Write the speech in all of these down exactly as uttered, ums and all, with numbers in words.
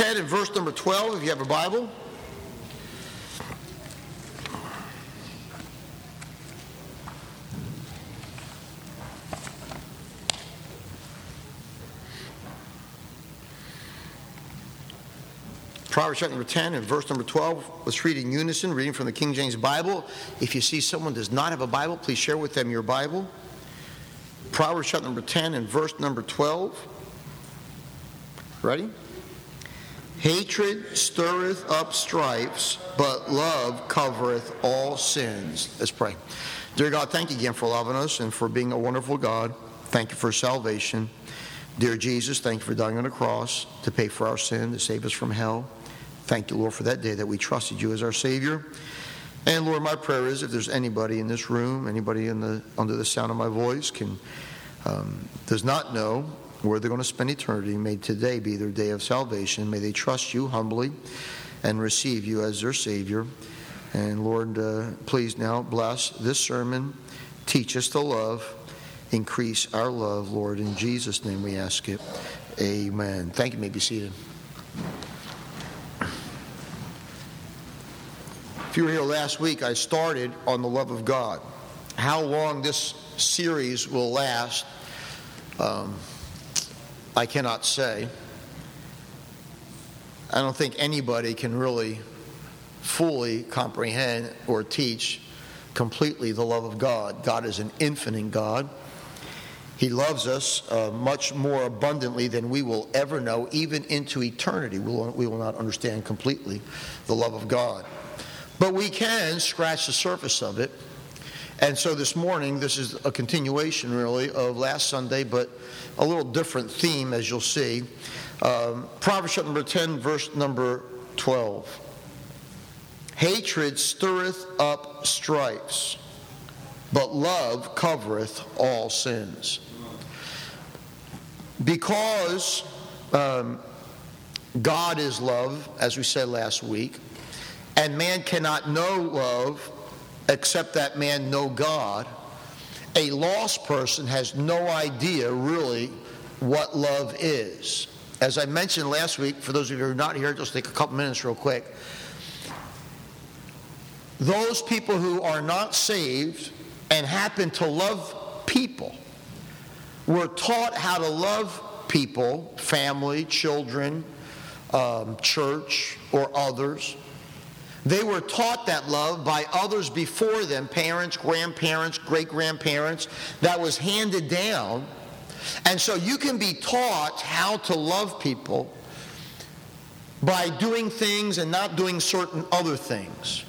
ten and verse number twelve, if you have a Bible. Proverbs chapter number ten and verse number twelve. Let's read in unison, reading from the King James Bible. If you see someone does not have a Bible, please share with them your Bible. Proverbs chapter number ten and verse number twelve. Ready? Hatred stirreth up strifes, but love covereth all sins. Let's pray. Dear God, thank you again for loving us and for being a wonderful God. Thank you for salvation. Dear Jesus, thank you for dying on the cross to pay for our sin, to save us from hell. Thank you, Lord, for that day that we trusted you as our Savior. And Lord, my prayer is if there's anybody in this room, anybody in the under the sound of my voice can um, does not know where they're going to spend eternity, may today be their day of salvation. May they trust you humbly and receive you as their Savior. And Lord, uh, please now bless this sermon. Teach us to love. Increase our love, Lord. In Jesus' name we ask it. Amen. Thank you. You may be seated. If you were here last week, I started on the love of God. How long this series will last, um, I cannot say. I don't think anybody can really fully comprehend or teach completely the love of God. God is an infinite God. He loves us uh, much more abundantly than we will ever know, even into eternity. We will, we will not understand completely the love of God. But we can scratch the surface of it. And so this morning, this is a continuation, really, of last Sunday, but a little different theme, as you'll see. Um, Proverbs chapter number ten, verse number twelve. Hatred stirreth up strifes, but love covereth all sins. Because um, God is love, as we said last week, and man cannot know love except that man know God, a lost person has no idea really what love is. As I mentioned last week, for those of you who are not here, just take a couple minutes real quick. Those people who are not saved and happen to love people were taught how to love people, family, children, um, church, or others. They were taught that love by others before them, parents, grandparents, great-grandparents, that was handed down. And so you can be taught how to love people by doing things and not doing certain other things.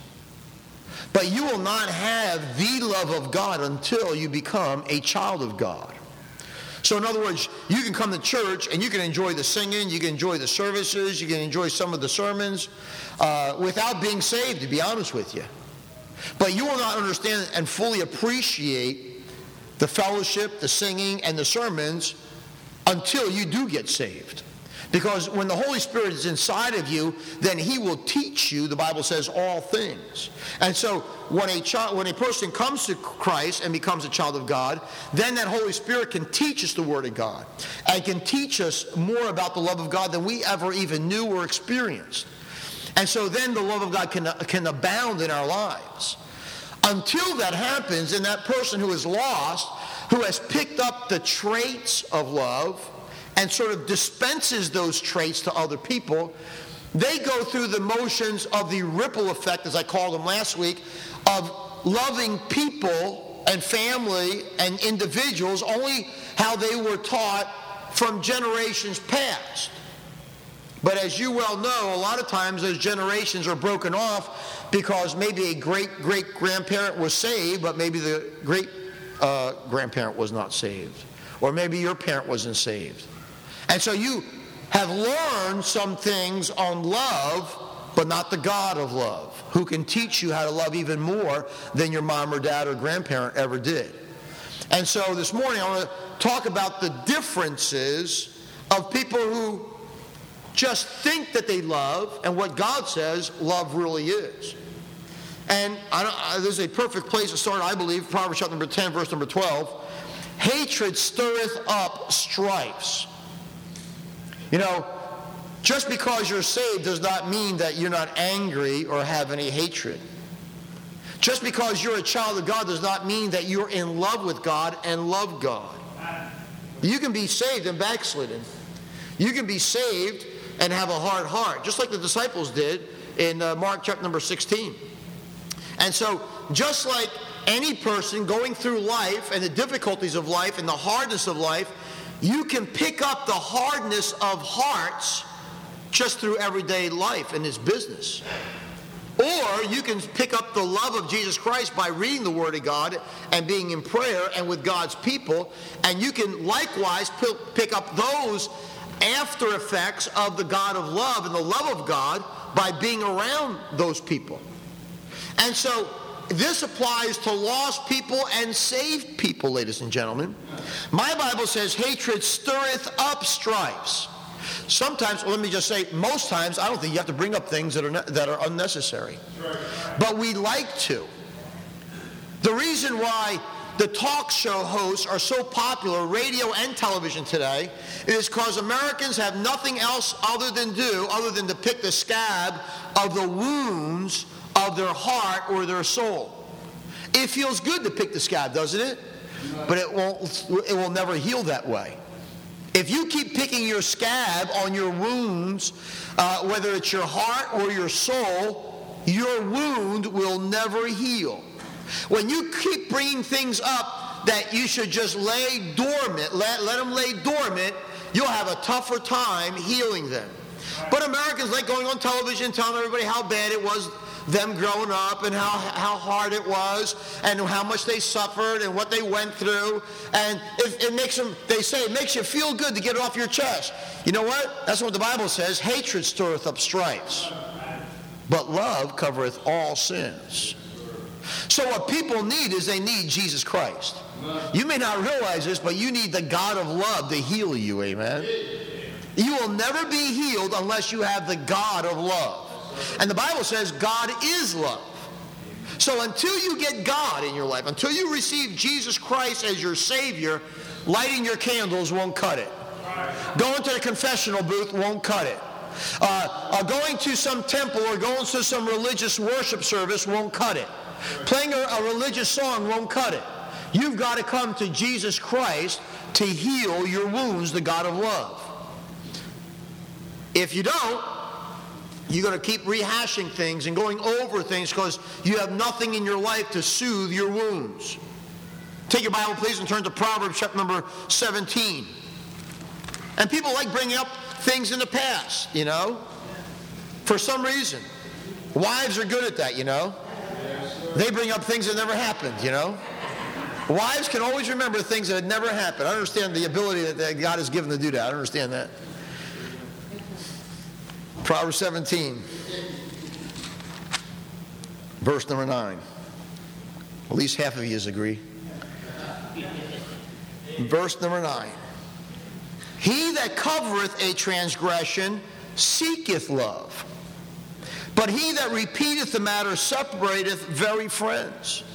But you will not have the love of God until you become a child of God. So in other words, you can come to church and you can enjoy the singing, you can enjoy the services, you can enjoy some of the sermons uh, without being saved, to be honest with you. But you will not understand and fully appreciate the fellowship, the singing, and the sermons until you do get saved. Because when the Holy Spirit is inside of you, then He will teach you, the Bible says, all things. And so when a child, when a person comes to Christ and becomes a child of God, then that Holy Spirit can teach us the Word of God and can teach us more about the love of God than we ever even knew or experienced. And so then the love of God can, can abound in our lives. Until that happens, and that person who is lost, who has picked up the traits of love, and sort of dispenses those traits to other people, they go through the motions of the ripple effect, as I called them last week, of loving people and family and individuals only how they were taught from generations past. But as you well know, a lot of times those generations are broken off because maybe a great-great-grandparent was saved, but maybe the great-grandparent uh, was not saved. Or maybe your parent wasn't saved. And so you have learned some things on love, but not the God of love, who can teach you how to love even more than your mom or dad or grandparent ever did. And so this morning I want to talk about the differences of people who just think that they love and what God says love really is. And I don't, I, this is a perfect place to start, I believe, Proverbs chapter number ten, verse number twelve. Hatred stirreth up strifes. You know, Just because you're saved does not mean that you're not angry or have any hatred. Just because you're a child of God does not mean that you're in love with God and love God. You can be saved and backslidden. You can be saved and have a hard heart, just like the disciples did in uh, Mark chapter number sixteen. And so, just like any person going through life and the difficulties of life and the hardness of life, you can pick up the hardness of hearts just through everyday life and this business. Or you can pick up the love of Jesus Christ by reading the Word of God and being in prayer and with God's people, and you can likewise pick up those after effects of the God of love and the love of God by being around those people. And so this applies to lost people and saved people, ladies and gentlemen. My Bible says hatred stirreth up strifes. Sometimes, well, let me just say, most times, I don't think you have to bring up things that are ne- that are unnecessary. But we like to. The reason why the talk show hosts are so popular, radio and television today, is because Americans have nothing else other than do, other than to pick the scab of the wounds of their heart or their soul. It feels good to pick the scab, doesn't it? But it won't. It will never heal that way. If you keep picking your scab on your wounds, uh, whether it's your heart or your soul, your wound will never heal. When you keep bringing things up that you should just lay dormant, let, let them lay dormant, you'll have a tougher time healing them. But Americans like going on television telling everybody how bad it was them growing up and how, how hard it was and how much they suffered and what they went through. And it, it makes them, they say, it makes you feel good to get it off your chest. You know what? That's what the Bible says. Hatred stirreth up strifes, but love covereth all sins. So what people need is they need Jesus Christ. You may not realize this, but you need the God of love to heal you, amen? You will never be healed unless you have the God of love. And the Bible says God is love. So until you get God in your life, until you receive Jesus Christ as your Savior, lighting your candles won't cut it. Going to the confessional booth won't cut it. Uh, uh, going to some temple or going to some religious worship service won't cut it. Playing a, a religious song won't cut it. You've got to come to Jesus Christ to heal your wounds, the God of love. If you don't, you're going to keep rehashing things and going over things because you have nothing in your life to soothe your wounds. Take your Bible, please, and turn to Proverbs chapter number seventeen. And people like bringing up things in the past, you know, for some reason. Wives are good at that, you know. They bring up things that never happened, you know. Wives can always remember things that had never happened. I understand the ability that God has given to do that. I understand that. Proverbs seventeen, verse number nine. At least half of you agree. Verse number nine. He that covereth a transgression seeketh love, but he that repeateth the matter separateth very friends.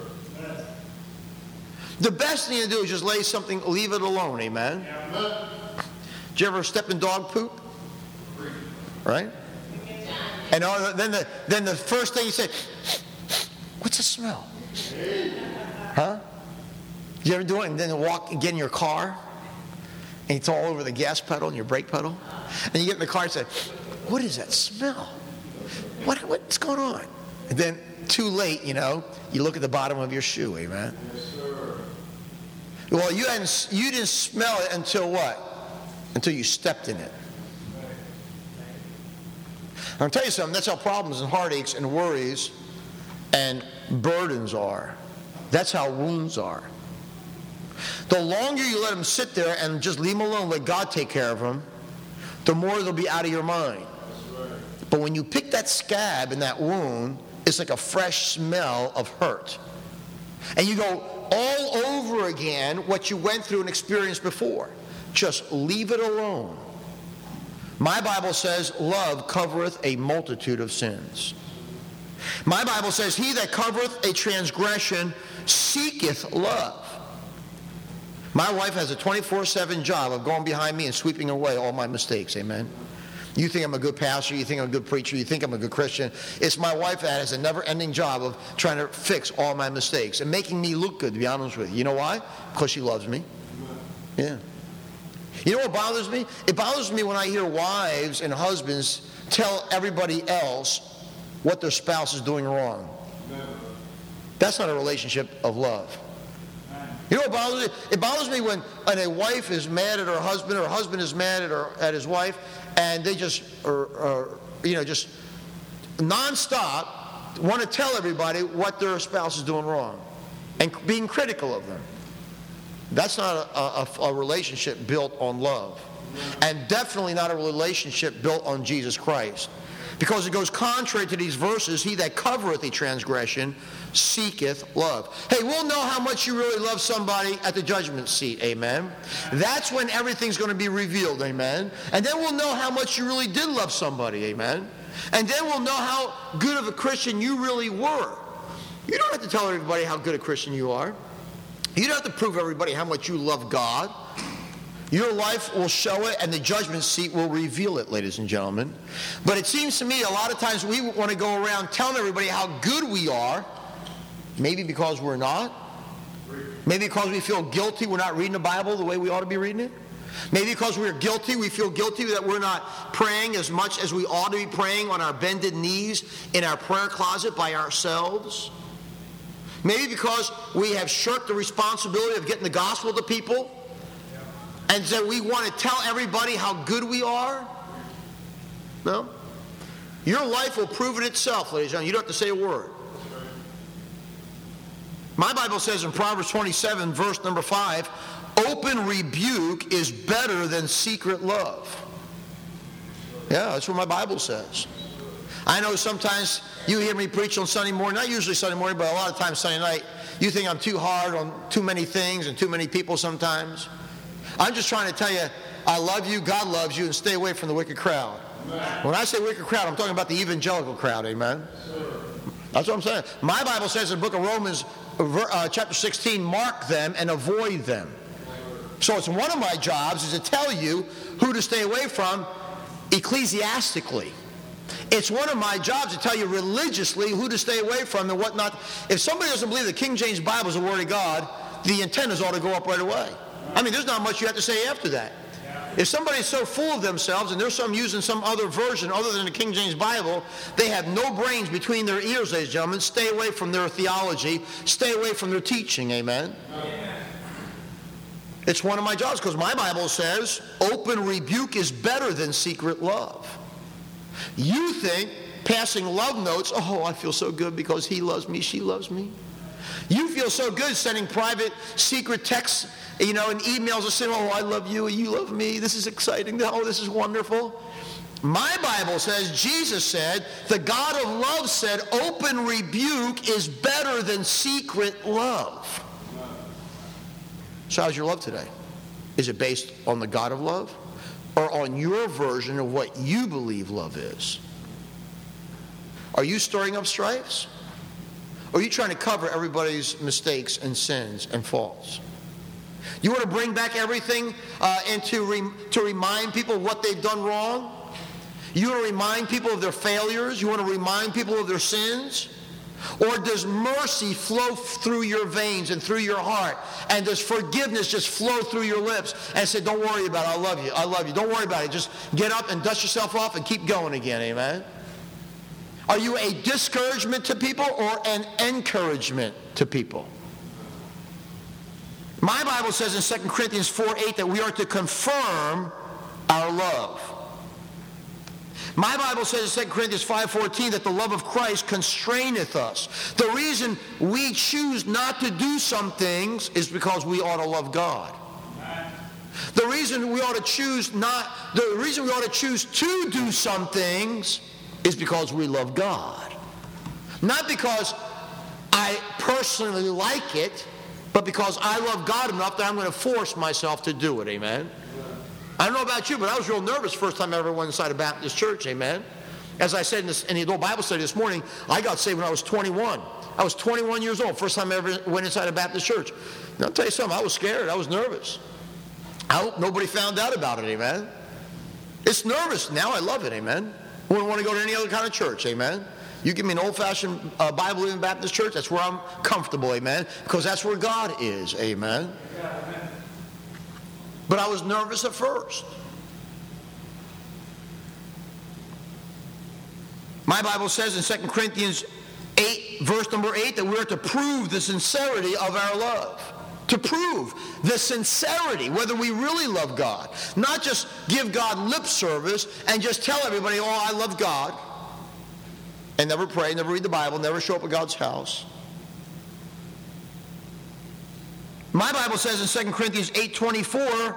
The best thing to do is just lay something, leave it alone, amen? Did you ever step in dog poop? Right? And then the, then the first thing you say, what's the smell? Huh? Did you ever do it and then walk and get in your car and it's all over the gas pedal and your brake pedal? And you get in the car and say, what is that smell? What, what's going on? And then too late, you know, you look at the bottom of your shoe, amen? Well, you hadn't, you didn't smell it until what? Until you stepped in it. I'll tell you something, that's how problems and heartaches and worries and burdens are. That's how wounds are. The longer you let them sit there and just leave them alone, let God take care of them, the more they'll be out of your mind. But when you pick that scab in that wound, it's like a fresh smell of hurt. And you go all over again what you went through and experienced before. Just leave it alone. My Bible says, love covereth a multitude of sins. My Bible says, he that covereth a transgression seeketh love. My wife has a twenty-four seven job of going behind me and sweeping away all my mistakes, amen? You think I'm a good pastor, you think I'm a good preacher, you think I'm a good Christian. It's my wife that has a never-ending job of trying to fix all my mistakes and making me look good, to be honest with you. You know why? Because she loves me. Yeah. You know what bothers me? It bothers me when I hear wives and husbands tell everybody else what their spouse is doing wrong. That's not a relationship of love. You know what bothers me? It bothers me when, when a wife is mad at her husband, or a husband is mad at her at his wife, and they just, or, or, you know, just nonstop want to tell everybody what their spouse is doing wrong, and being critical of them. That's not a, a, a relationship built on love, and definitely not a relationship built on Jesus Christ, because it goes contrary to these verses. He that covereth a transgression seeketh love. Hey, we'll know how much you really love somebody at the judgment seat, amen? That's when everything's going to be revealed, amen? And then we'll know how much you really did love somebody, amen? And then we'll know how good of a Christian you really were. You don't have to tell everybody how good a Christian you are. You don't have to prove everybody how much you love God. Your life will show it, and the judgment seat will reveal it, ladies and gentlemen. But it seems to me a lot of times we want to go around telling everybody how good we are, maybe because we're not. Maybe because we feel guilty we're not reading the Bible the way we ought to be reading it. Maybe because we're guilty, we feel guilty that we're not praying as much as we ought to be praying on our bended knees in our prayer closet by ourselves. Maybe because we have shirked the responsibility of getting the gospel to people, and so we want to tell everybody how good we are. No? Your life will prove it itself, ladies and gentlemen. You don't have to say a word. My Bible says in Proverbs twenty-seven, verse number five, open rebuke is better than secret love. Yeah, that's what my Bible says. I know sometimes you hear me preach on Sunday morning, not usually Sunday morning, but a lot of times Sunday night, you think I'm too hard on too many things and too many people sometimes. I'm just trying to tell you, I love you, God loves you, and stay away from the wicked crowd. Amen. When I say wicked crowd, I'm talking about the evangelical crowd, amen? That's what I'm saying. My Bible says in the book of Romans, uh, chapter sixteen, mark them and avoid them. So it's one of my jobs is to tell you who to stay away from ecclesiastically. It's one of my jobs to tell you religiously who to stay away from and what not. If somebody doesn't believe the King James Bible is the Word of God, the antennas ought to go up right away. I mean, there's not much you have to say after that. If somebody's so full of themselves and there's some using some other version other than the King James Bible, they have no brains between their ears, ladies and gentlemen. Stay away from their theology. Stay away from their teaching, amen? Amen. It's one of my jobs because my Bible says open rebuke is better than secret love. You think passing love notes, oh, I feel so good because he loves me, she loves me. You feel so good sending private, secret texts, you know, and emails and saying, oh, I love you, you love me, this is exciting, oh, this is wonderful. My Bible says, Jesus said, the God of love said, open rebuke is better than secret love. So how's your love today? Is it based on the God of love or on your version of what you believe love is? Are you stirring up strifes? Or are you trying to cover everybody's mistakes and sins and faults? You want to bring back everything uh, and to, re- to remind people of what they've done wrong? You want to remind people of their failures? You want to remind people of their sins? Or does mercy flow through your veins and through your heart? And does forgiveness just flow through your lips and say, don't worry about it, I love you, I love you. Don't worry about it. Just get up and dust yourself off and keep going again, amen? Are you a discouragement to people or an encouragement to people? My Bible says in Second Corinthians four eight that we are to confirm our love. My Bible says in Second Corinthians five fourteen that the love of Christ constraineth us. The reason we choose not to do some things is because we ought to love God. The reason we ought to choose not, the reason we ought to choose to do some things is because we love God. Not because I personally like it, but because I love God enough that I'm going to force myself to do it, amen? I don't know about you, but I was real nervous first time I ever went inside a Baptist church, amen? As I said in, this, in the adult Bible study this morning, I got saved when I was twenty-one. I was twenty-one years old, first time I ever went inside a Baptist church. And I'll tell you something, I was scared, I was nervous. I hope nobody found out about it, amen? It's nervous. Now I love it, amen. Wouldn't want to go to any other kind of church, amen. You give me an old-fashioned uh, Bible-believing Baptist church, that's where I'm comfortable, amen, because that's where God is, amen. But I was nervous at first. My Bible says in Second Corinthians eight, verse number eight, that we're to prove the sincerity of our love. To prove the sincerity, whether we really love God. Not just give God lip service and just tell everybody, oh, I love God. And never pray, never read the Bible, never show up at God's house. My Bible says in Second Corinthians eight twenty-four,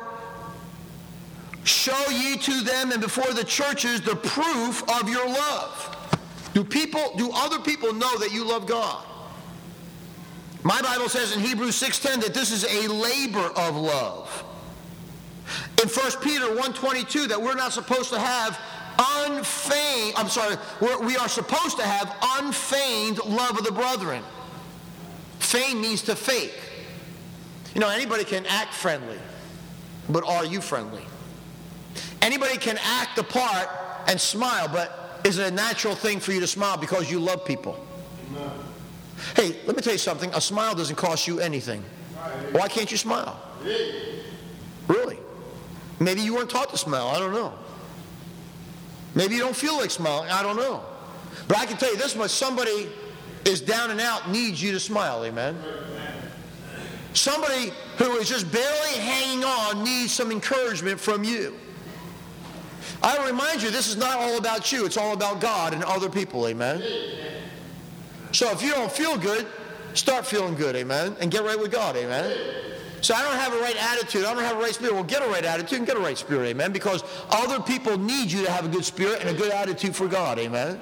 show ye to them and before the churches the proof of your love. Do people, do other people know that you love God? My Bible says in Hebrews six ten that this is a labor of love. In First Peter one twenty-two that we're not supposed to have unfeigned, I'm sorry, we're, we are supposed to have unfeigned love of the brethren. Feign means to fake. You know, anybody can act friendly, but are you friendly? Anybody can act the part and smile, but is it a natural thing for you to smile because you love people? No. Hey, let me tell you something. A smile doesn't cost you anything. Why can't you smile? Really? Maybe you weren't taught to smile. I don't know. Maybe you don't feel like smiling. I don't know. But I can tell you this much. Somebody is down and out needs you to smile. Amen? Somebody who is just barely hanging on needs some encouragement from you. I remind you, this is not all about you. It's all about God and other people. Amen? So if you don't feel good, start feeling good. Amen? And get right with God. Amen? So I don't have a right attitude. I don't have a right spirit. Well, get a right attitude and get a right spirit. Amen? Because other people need you to have a good spirit and a good attitude for God. Amen?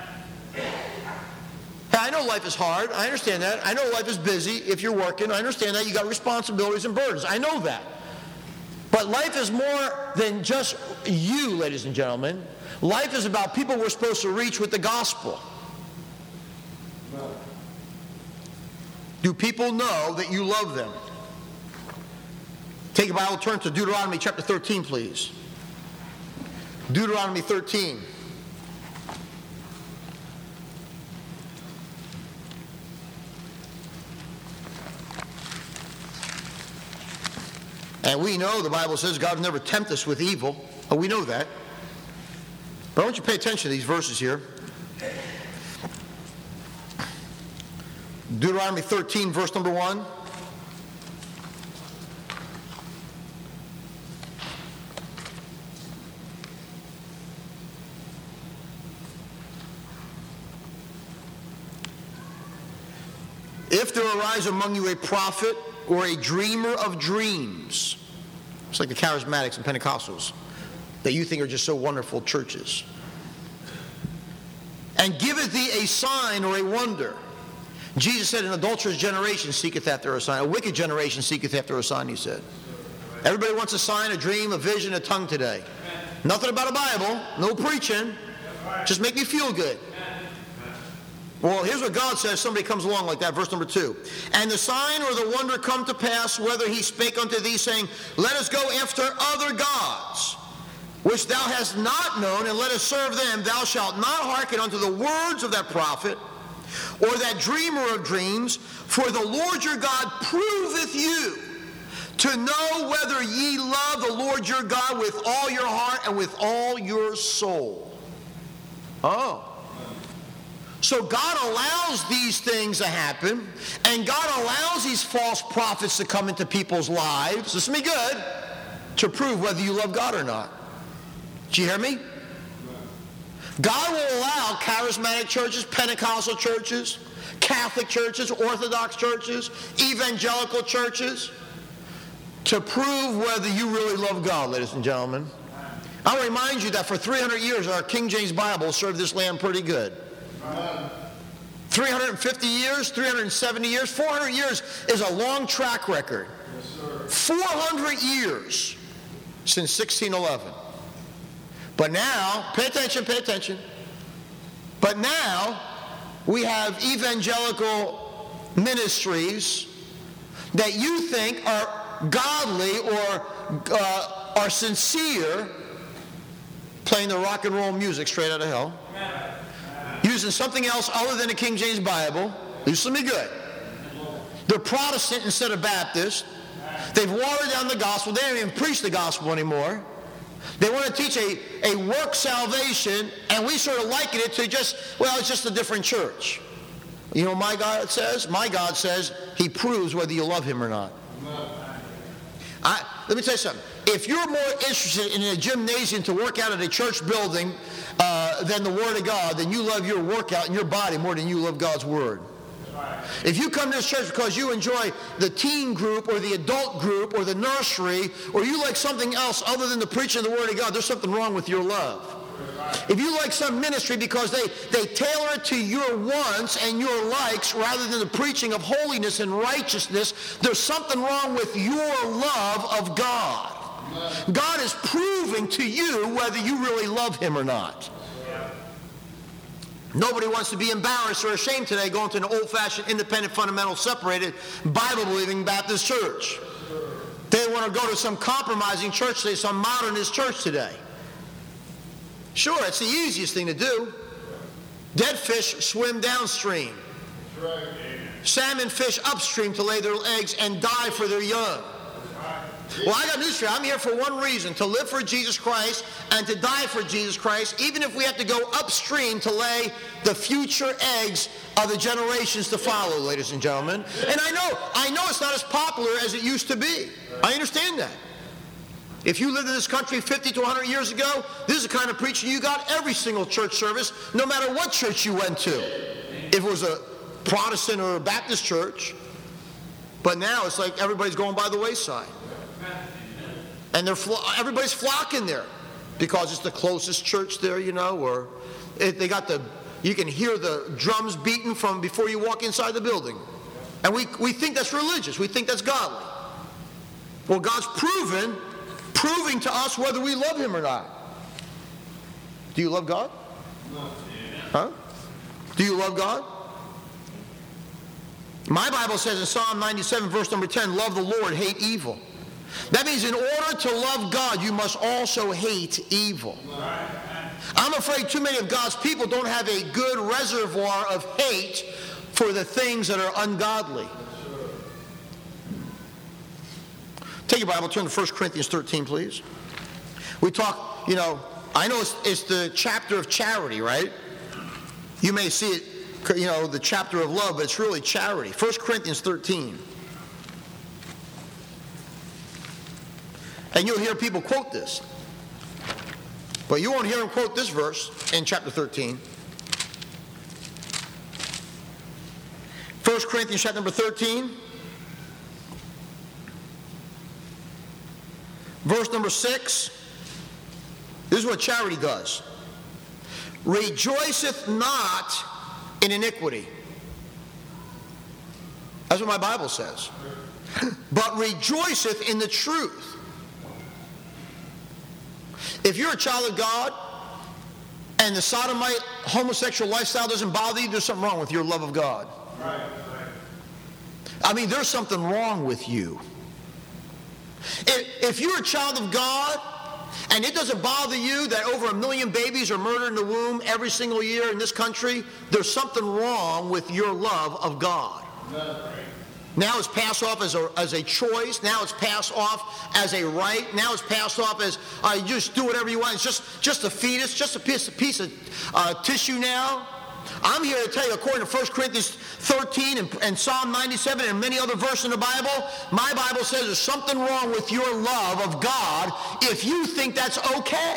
I know life is hard. I understand that. I know life is busy if you're working. I understand that. You got responsibilities and burdens. I know that. But life is more than just you, ladies and gentlemen. Life is about people we're supposed to reach with the gospel. Do people know that you love them? Take a Bible, turn to Deuteronomy chapter thirteen, please. Deuteronomy thirteen. And we know the Bible says God will never tempt us with evil. Oh, we know that. But I want you to pay attention to these verses here. Deuteronomy thirteen, verse number one. If there arise among you a prophet or a dreamer of dreams, it's like the charismatics and Pentecostals that you think are just so wonderful churches, and giveth thee a sign or a wonder. Jesus said, an adulterous generation seeketh after a sign. A wicked generation seeketh after a sign, he said. Everybody wants a sign, a dream, a vision, a tongue today. Nothing about a Bible, no preaching, just make me feel good. Well, here's what God says. Somebody comes along like that, verse number two. And the sign or the wonder come to pass, whether he spake unto thee, saying, let us go after other gods, which thou hast not known, and let us serve them. Thou shalt not hearken unto the words of that prophet, or that dreamer of dreams, for the Lord your God proveth you to know whether ye love the Lord your God with all your heart and with all your soul. Oh. So God allows these things to happen, and God allows these false prophets to come into people's lives, listen to me good, to prove whether you love God or not. Did you hear me? God will allow charismatic churches, Pentecostal churches, Catholic churches, Orthodox churches, evangelical churches, to prove whether you really love God, ladies and gentlemen. I'll remind you that for three hundred years, our King James Bible served this land pretty good. three hundred fifty years, three hundred seventy years, four hundred years is a long track record. four hundred years since sixteen eleven. But now, pay attention, pay attention. But now, we have evangelical ministries that you think are godly or uh, are sincere, playing the rock and roll music straight out of hell, using something else other than the King James Bible. Listen to me good. They're Protestant instead of Baptist. They've watered down the gospel. They don't even preach the gospel anymore. They want to teach a, a work salvation, and we sort of liken it to just, well, it's just a different church. You know what my God says? My God says he proves whether you love him or not. I, let me tell you something. If you're more interested in a gymnasium to work out at a church building uh, than the Word of God, then you love your workout and your body more than you love God's Word. If you come to this church because you enjoy the teen group or the adult group or the nursery, or you like something else other than the preaching of the Word of God, there's something wrong with your love. If you like some ministry because they, they tailor it to your wants and your likes rather than the preaching of holiness and righteousness, there's something wrong with your love of God. God is proving to you whether you really love him or not. Nobody wants to be embarrassed or ashamed today going to an old-fashioned, independent, fundamental, separated, Bible-believing Baptist church. They want to go to some compromising church today, some modernist church today. Sure, it's the easiest thing to do. Dead fish swim downstream. Salmon fish upstream to lay their eggs and die for their young. Well, I got news for you. I'm here for one reason, to live for Jesus Christ and to die for Jesus Christ, even if we have to go upstream to lay the future eggs of the generations to follow, ladies and gentlemen. And I know, I know it's not as popular as it used to be. I understand that. If you lived in this country fifty to one hundred years ago, this is the kind of preaching you got every single church service, no matter what church you went to. If it was a Protestant or a Baptist church. But now it's like everybody's going by the wayside. And they're flo- everybody's flocking there because it's the closest church there, you know, or it, they got the, you can hear the drums beating from before you walk inside the building. And we, we think that's religious. We think that's godly. Well, God's proven, proving to us whether we love him or not. Do you love God? Huh? Do you love God? My Bible says in Psalm ninety-seven, verse number ten, love the Lord, hate evil. That means in order to love God, you must also hate evil. I'm afraid too many of God's people don't have a good reservoir of hate for the things that are ungodly. Take your Bible, turn to First Corinthians thirteen, please. We talk, you know, I know it's, it's the chapter of charity, right? You may see it, you know, the chapter of love, but it's really charity. First Corinthians thirteen. And you'll hear people quote this. But you won't hear them quote this verse in chapter thirteen. First Corinthians chapter number thirteen. Verse number six. This is what charity does. Rejoiceth not in iniquity. That's what my Bible says. But rejoiceth in the truth. If you're a child of God and the sodomite homosexual lifestyle doesn't bother you, there's something wrong with your love of God. Right, right. I mean, there's something wrong with you. If, if you're a child of God and it doesn't bother you that over a million babies are murdered in the womb every single year in this country, there's something wrong with your love of God. Right. Now it's passed off as a, as a choice. Now it's passed off as a right. Now it's passed off as uh, you just do whatever you want. It's just, just a fetus, just a piece, a piece of uh, tissue now. I'm here to tell you, according to First Corinthians thirteen and, and Psalm ninety-seven and many other verses in the Bible, my Bible says there's something wrong with your love of God if you think that's okay.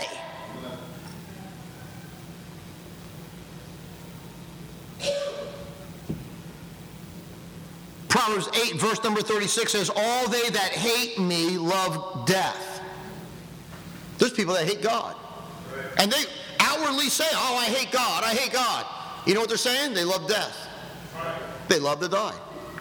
Proverbs eight, verse number thirty-six says, all they that hate me love death. There's people that hate God. And they outwardly say, oh, I hate God, I hate God. You know what they're saying? They love death. They love to die.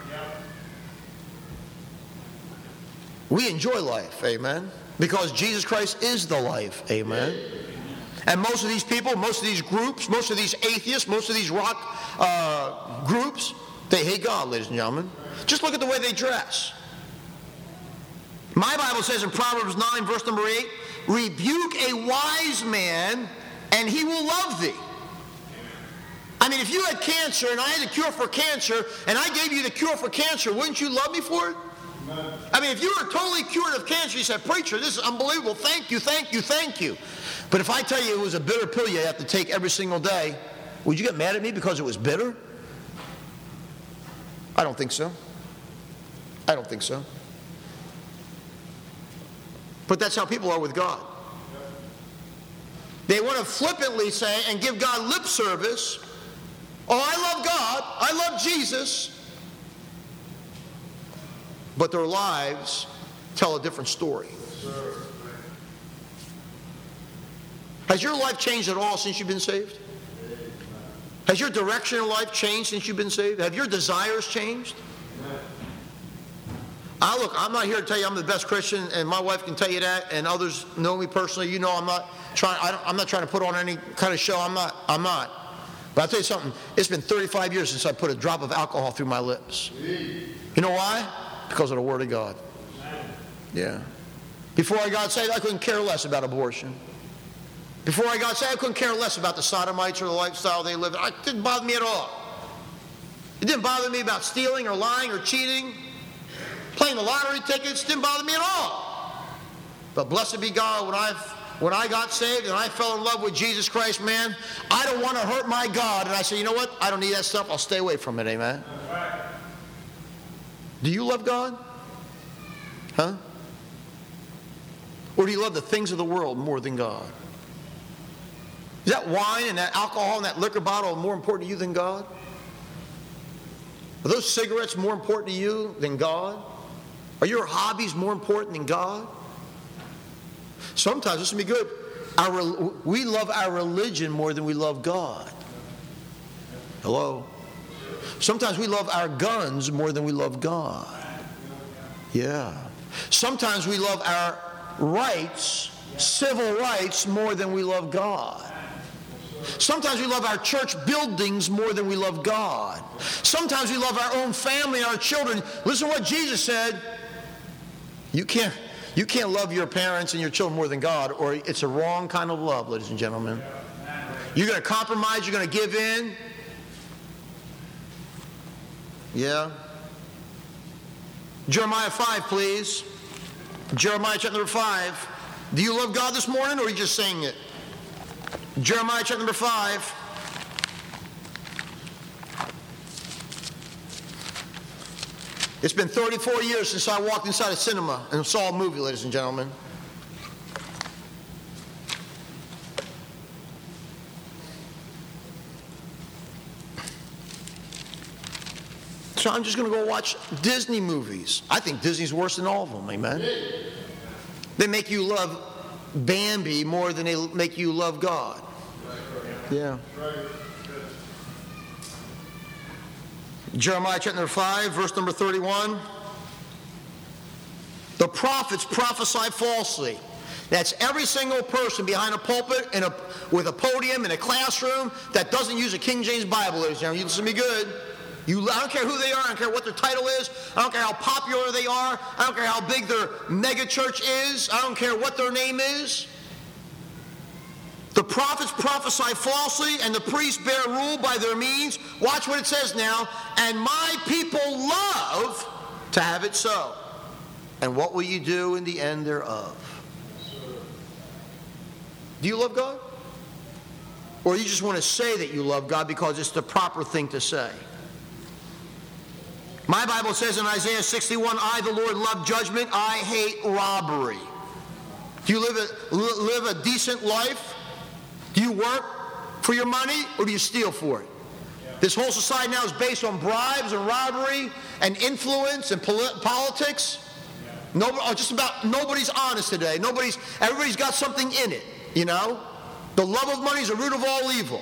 We enjoy life, amen, because Jesus Christ is the life, amen. And most of these people, most of these groups, most of these atheists, most of these rock uh, groups, they hate God, ladies and gentlemen. Just look at the way they dress. My Bible says in Proverbs nine, verse number eight, rebuke a wise man, and he will love thee. I mean, if you had cancer and I had the cure for cancer, and I gave you the cure for cancer, wouldn't you love me for it? I mean, if you were totally cured of cancer, you said, preacher, this is unbelievable. Thank you, thank you, thank you. But if I tell you it was a bitter pill you have to take every single day, would you get mad at me because it was bitter? I don't think so. I don't think so. But that's how people are with God. They want to flippantly say and give God lip service, oh, I love God, I love Jesus. But their lives tell a different story. Has your life changed at all since you've been saved? Has your direction in life changed since you've been saved? Have your desires changed? I look, I'm not here to tell you I'm the best Christian, and my wife can tell you that, and others know me personally. You know I'm not trying. I don't, I'm not trying to put on any kind of show. I'm not. I'm not. But I'll tell you something. It's been thirty-five years since I put a drop of alcohol through my lips. You know why? Because of the Word of God. Yeah. Before I got saved, I couldn't care less about abortion. Before I got saved, I couldn't care less about the sodomites or the lifestyle they lived. It didn't bother me at all. It didn't bother me about stealing or lying or cheating. Playing the lottery tickets didn't bother me at all. But blessed be God, when I've when I got saved and I fell in love with Jesus Christ, man, I don't want to hurt my God. And I said, you know what? I don't need that stuff. I'll stay away from it, amen? Right. Do you love God? Huh? Or do you love the things of the world more than God? Is that wine and that alcohol and that liquor bottle more important to you than God? Are those cigarettes more important to you than God? Are your hobbies more important than God? Sometimes, this will be good, our, we love our religion more than we love God. Hello? Sometimes we love our guns more than we love God. Yeah. Sometimes we love our rights, civil rights, more than we love God. Sometimes we love our church buildings more than we love God. Sometimes we love our own family and our children. Listen to what Jesus said. You can't, you can't love your parents and your children more than God, or it's a wrong kind of love, ladies and gentlemen. You're going to compromise. You're going to give in. Yeah. Jeremiah five, please. Jeremiah chapter number five. Do you love God this morning, or are you just saying it? Jeremiah chapter number five. It's been thirty-four years since I walked inside a cinema and saw a movie, ladies and gentlemen. So I'm just going to go watch Disney movies. I think Disney's worse than all of them, amen? They make you love Bambi more than they make you love God. Yeah. Jeremiah chapter five, verse number thirty-one. The prophets prophesy falsely. That's every single person behind a pulpit and a, with a podium in a classroom that doesn't use a King James Bible, ladies and gentlemen. You listen to me good. You, I don't care who they are. I don't care what their title is. I don't care how popular they are. I don't care how big their mega church is. I don't care what their name is. The prophets prophesy falsely, and the priests bear rule by their means. Watch what it says now. And my people love to have it so. And what will you do in the end thereof? Do you love God? Or you just want to say that you love God because it's the proper thing to say? My Bible says in Isaiah sixty-one, I, the Lord, love judgment. I hate robbery. Do you live a, live a decent life? Do you work for your money, or do you steal for it? Yeah. This whole society now is based on bribes and robbery and influence and poli- politics. Yeah. Nobody, oh, just about nobody's honest today. Nobody's. Everybody's got something in it. You know, the love of money is the root of all evil.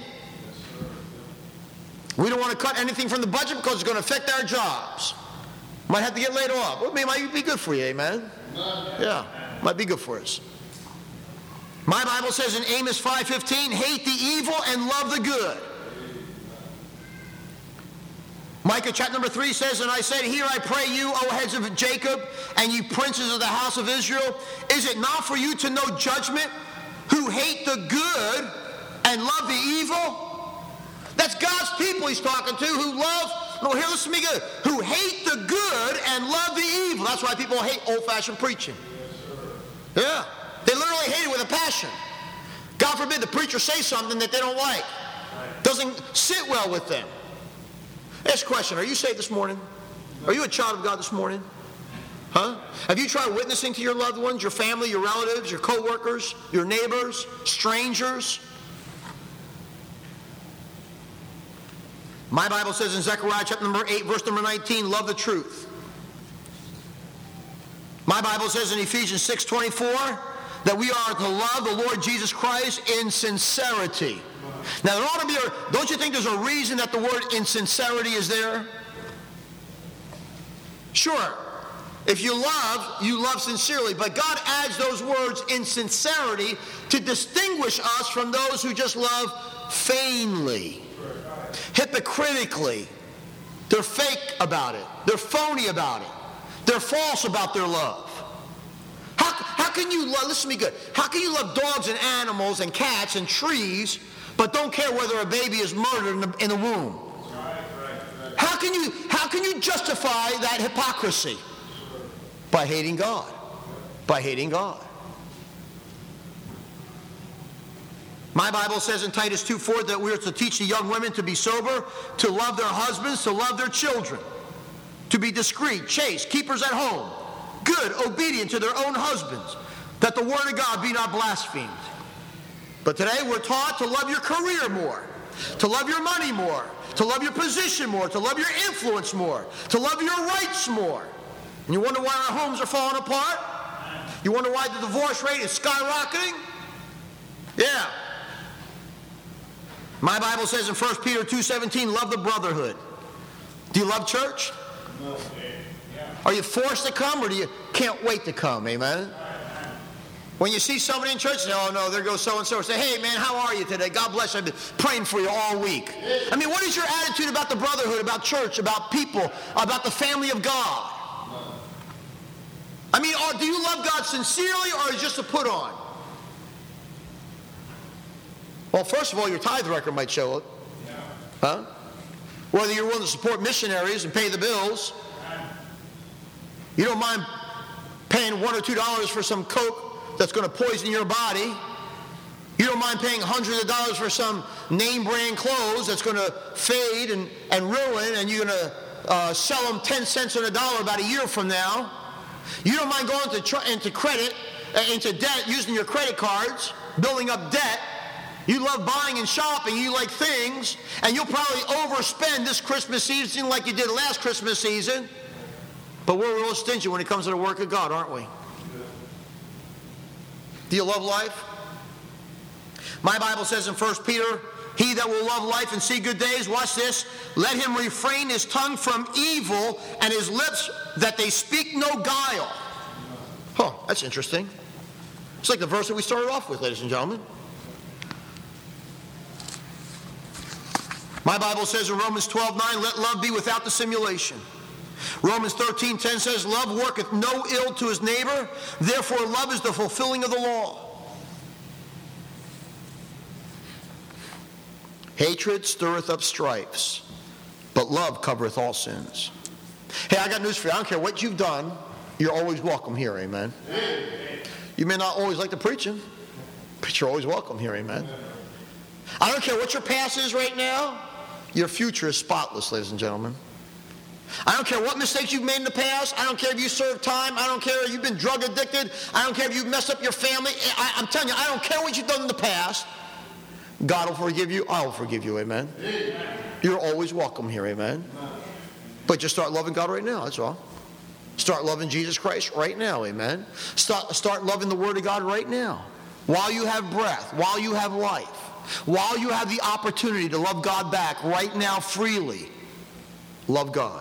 We don't want to cut anything from the budget because it's going to affect our jobs. Might have to get laid off. Well, it might be good for you, amen? Yeah, might be good for us. My Bible says in Amos five fifteen, hate the evil and love the good. Micah chapter number three says, and I said, here I pray you, O heads of Jacob, and you princes of the house of Israel, is it not for you to know judgment, who hate the good and love the evil? That's God's people he's talking to, who love, no, here, listen to me good, who hate the good and love the evil. That's why people hate old-fashioned preaching. Yeah, they literally hate it with a passion. God forbid the preacher say something that they don't like. Doesn't sit well with them. Ask a question. Are you saved this morning? Are you a child of God this morning? Huh? Have you tried witnessing to your loved ones, your family, your relatives, your co-workers, your neighbors, strangers? My Bible says in Zechariah chapter number eight, verse number nineteen, love the truth. My Bible says in Ephesians six twenty-four that we are to love the Lord Jesus Christ in sincerity. Now, there ought to be a, don't you think there's a reason that the word insincerity is there? Sure. If you love, you love sincerely. But God adds those words in sincerity to distinguish us from those who just love feignedly, hypocritically. They're fake about it. They're phony about it. They're false about their love. How, how can you love, listen to me good, how can you love dogs and animals and cats and trees but don't care whether a baby is murdered in the, in the womb? How can you, how can you justify that hypocrisy? By hating God. By hating God. My Bible says in Titus two four that we are to teach the young women to be sober, to love their husbands, to love their children, to be discreet, chaste, keepers at home, good, obedient to their own husbands, that the word of God be not blasphemed. But today we're taught to love your career more, to love your money more, to love your position more, to love your influence more, to love your rights more. And you wonder why our homes are falling apart? You wonder why the divorce rate is skyrocketing? Yeah. My Bible says in First Peter two seventeen, love the brotherhood. Do you love church? No. Are you forced to come, or do you can't wait to come? Amen? When you see somebody in church, say, oh no, there goes so-and-so. Say, hey man, how are you today? God bless you. I've been praying for you all week. I mean, what is your attitude about the brotherhood, about church, about people, about the family of God? I mean, do you love God sincerely, or is it just a put on? Well, first of all, your tithe record might show it. Huh? Whether you're willing to support missionaries and pay the bills. You don't mind paying one or two dollars for some Coke that's going to poison your body. You don't mind paying hundreds of dollars for some name brand clothes that's going to fade and, and ruin, and you're going to uh, sell them ten cents on a dollar about a year from now. You don't mind going into, tr- into credit, uh, into debt, using your credit cards, building up debt. You love buying and shopping. You like things, and you'll probably overspend this Christmas season like you did last Christmas season. But we're real stingy when it comes to the work of God, aren't we? Do you love life? My Bible says in First Peter, he that will love life and see good days, watch this, let him refrain his tongue from evil and his lips that they speak no guile. Huh, that's interesting. It's like the verse that we started off with, ladies and gentlemen. My Bible says in Romans twelve nine, let love be without dissimulation. Romans thirteen ten says, love worketh no ill to his neighbor, therefore love is the fulfilling of the law. Hatred stirreth up strifes, but love covereth all sins. Hey, I got news for you. I don't care what you've done, you're always welcome here, amen. Amen. You may not always like the preaching, but you're always welcome here, amen. I don't care what your past is right now, your future is spotless, ladies and gentlemen. I don't care what mistakes you've made in the past. I don't care if you served time. I don't care if you've been drug addicted. I don't care if you've messed up your family. I, I'm telling you, I don't care what you've done in the past. God will forgive you. I will forgive you, amen. Amen. You're always welcome here, amen. Amen. But just start loving God right now, that's all. Start loving Jesus Christ right now, amen. Start, start loving the Word of God right now. While you have breath, while you have life, while you have the opportunity to love God back right now freely, love God.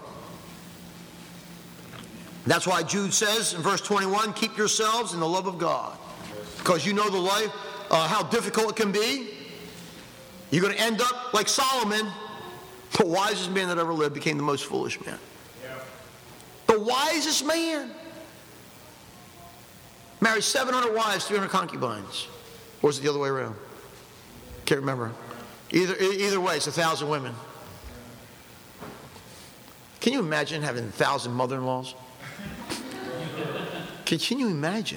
That's why Jude says in verse twenty-one, keep yourselves in the love of God. Because you know the life, uh, how difficult it can be. You're going to end up like Solomon, The wisest man that ever lived became the most foolish man. Yeah. The wisest man. Married seven hundred wives, three hundred concubines. Or was it the other way around? Can't remember. Either, either way, it's a thousand women. Can you imagine having a thousand mother-in-laws? Can, can you imagine?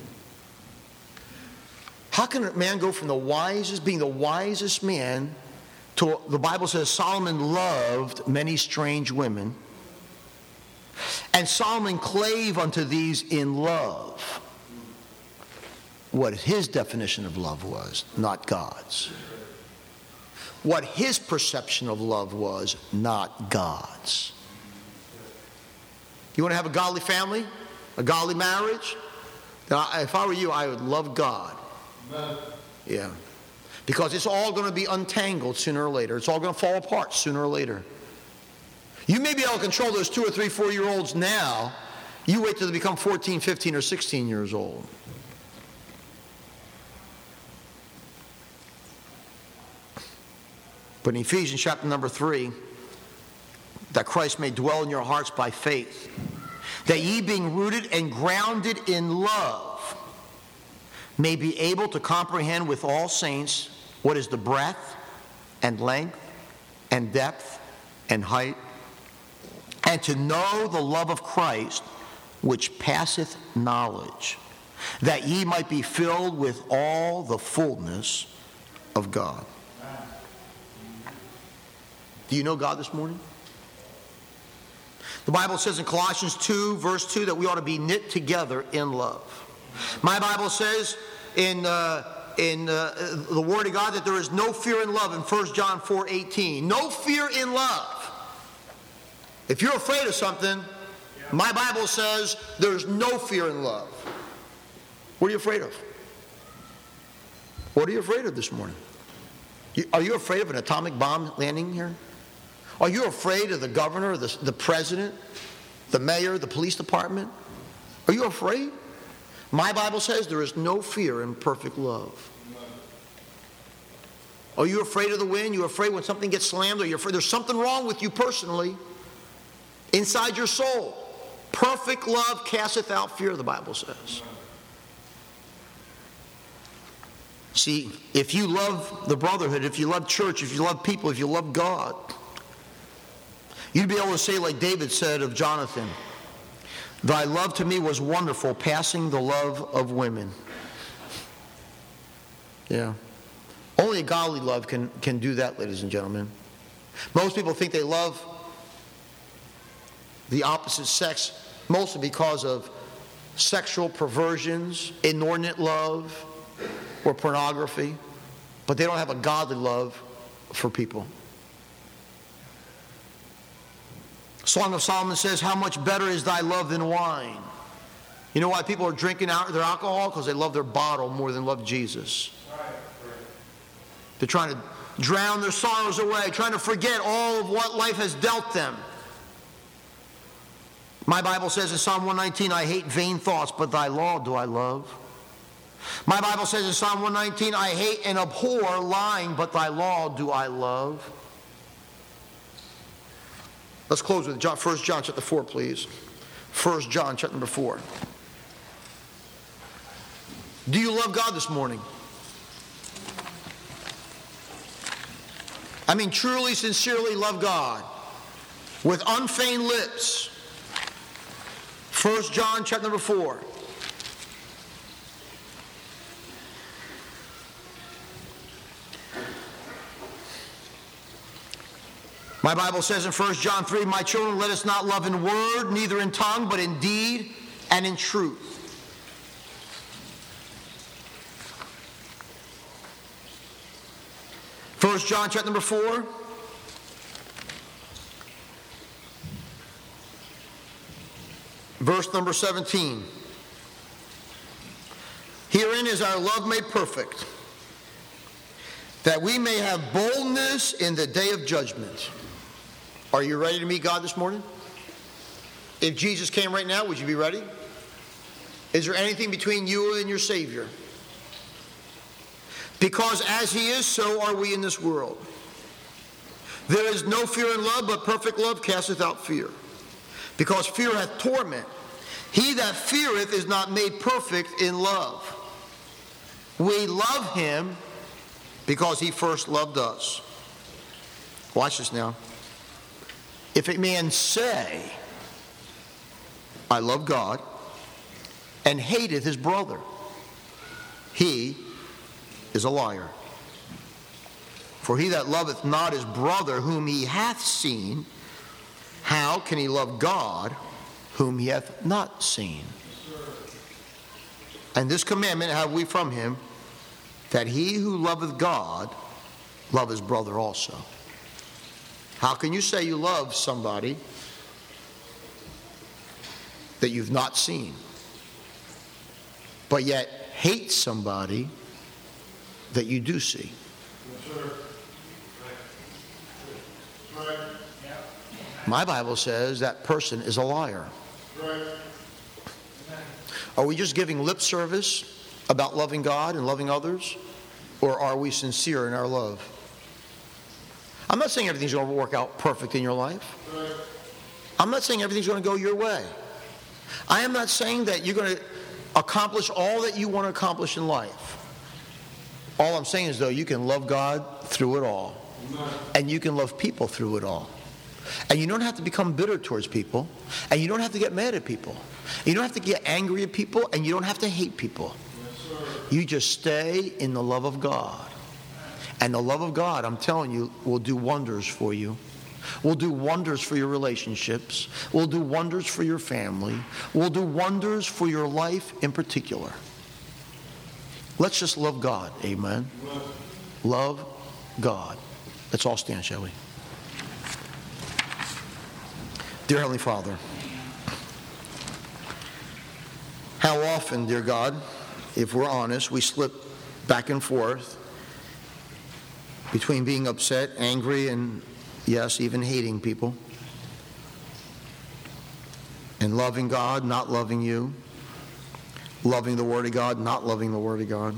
How can a man go from the wisest, being the wisest man, to, the Bible says Solomon loved many strange women, and Solomon clave unto these in love what his definition of love was, not God's. What his perception of love was, not God's. You want to have a godly family? A godly marriage? Then I, if I were you, I would love God. Amen. Yeah. Because it's all going to be untangled sooner or later. It's all going to fall apart sooner or later. You may be able to control those two or three, four-year-olds now. You wait till they become fourteen, fifteen, or sixteen years old. But in Ephesians chapter number three, that Christ may dwell in your hearts by faith, that ye being rooted and grounded in love, may be able to comprehend with all saints what is the breadth and length and depth and height, and to know the love of Christ, which passeth knowledge, that ye might be filled with all the fullness of God. Do you know God this morning? The Bible says in Colossians two, verse two, that we ought to be knit together in love. My Bible says in uh, in uh, the Word of God that there is no fear in love in First John four eighteen. No fear in love. If you're afraid of something, my Bible says there's no fear in love. What are you afraid of? What are you afraid of this morning? Are you afraid of an atomic bomb landing here? Are you afraid of the governor, the, the president, the mayor, the police department? Are you afraid? My Bible says there is no fear in perfect love. Are you afraid of the wind? You're afraid when something gets slammed? Or you're afraid there's something wrong with you personally inside your soul? Perfect love casteth out fear, the Bible says. See, if you love the brotherhood, if you love church, if you love people, if you love God, you'd be able to say like David said of Jonathan, thy love to me was wonderful, passing the love of women. Yeah. Only a godly love can, can do that, ladies and gentlemen. Most people think they love the opposite sex mostly because of sexual perversions, inordinate love, or pornography, but they don't have a godly love for people. Song of Solomon says, how much better is thy love than wine? You know why people are drinking out their alcohol? Because they love their bottle more than love Jesus. They're trying to drown their sorrows away, trying to forget all of what life has dealt them. My Bible says in Psalm one nineteen, I hate vain thoughts, but thy law do I love. My Bible says in Psalm one nineteen, I hate and abhor lying, but thy law do I love. Let's close with John, First John chapter four, please. First John chapter number four. Do you love God this morning? I mean, truly, sincerely love God with unfeigned lips. First John chapter number four. My Bible says in First John three, my children, let us not love in word, neither in tongue, but in deed and in truth. First John chapter number four. Verse number seventeen. Herein is our love made perfect, that we may have boldness in the day of judgment. Are you ready to meet God this morning? If Jesus came right now, would you be ready? Is there anything between you and your Savior? Because as He is, so are we in this world. There is no fear in love, but perfect love casteth out fear. Because fear hath torment. He that feareth is not made perfect in love. We love him because he first loved us. Watch this now. If a man say, I love God, and hateth his brother, he is a liar. For he that loveth not his brother whom he hath seen, how can he love God whom he hath not seen? And this commandment have we from him, that he who loveth God love his brother also. How can you say you love somebody that you've not seen, but yet hate somebody that you do see? My Bible says that person is a liar. Are we just giving lip service about loving God and loving others? Or are we sincere in our love? I'm not saying everything's going to work out perfect in your life. I'm not saying everything's going to go your way. I am not saying that you're going to accomplish all that you want to accomplish in life. All I'm saying is, though, you can love God through it all. And you can love people through it all. And you don't have to become bitter towards people. And you don't have to get mad at people. You don't have to get angry at people. And you don't have to hate people. You just stay in the love of God. And the love of God, I'm telling you, will do wonders for you. Will do wonders for your relationships. Will do wonders for your family. Will do wonders for your life in particular. Let's just love God. Amen. Love God. Let's all stand, shall we? Dear Heavenly Father, how often, dear God, if we're honest, we slip back and forth between being upset, angry, and yes, even hating people, and loving God, not loving you, loving the Word of God, not loving the Word of God.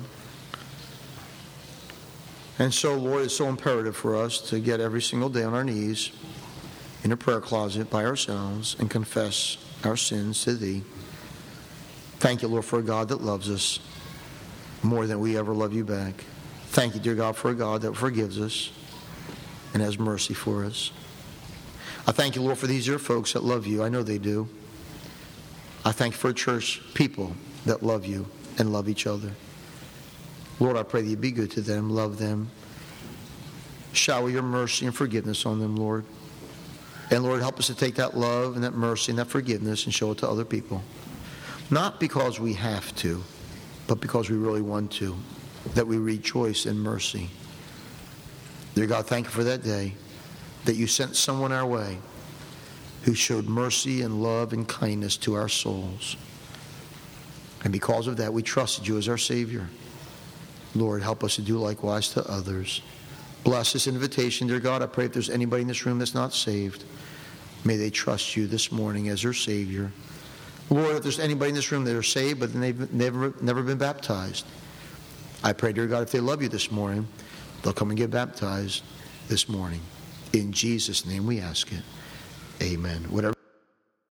And so, Lord, it's so imperative for us to get every single day on our knees in a prayer closet by ourselves and confess our sins to Thee. Thank you, Lord, for a God that loves us more than we ever love you back. Thank you, dear God, for a God that forgives us and has mercy for us. I thank you, Lord, for these dear folks that love you. I know they do. I thank you for a church people that love you and love each other. Lord, I pray that you be good to them, love them. Shower your mercy and forgiveness on them, Lord. And Lord, help us to take that love and that mercy and that forgiveness and show it to other people. Not because we have to, but because we really want to. That we rejoice in mercy. Dear God, thank you for that day that you sent someone our way who showed mercy and love and kindness to our souls. And because of that, we trusted you as our Savior. Lord, help us to do likewise to others. Bless this invitation, dear God. I pray if there's anybody in this room that's not saved, may they trust you this morning as their Savior. Lord, if there's anybody in this room that are saved but they've never, never been baptized, I pray, dear God, if they love you this morning, they'll come and get baptized this morning. In Jesus' name we ask it. Amen. Whatever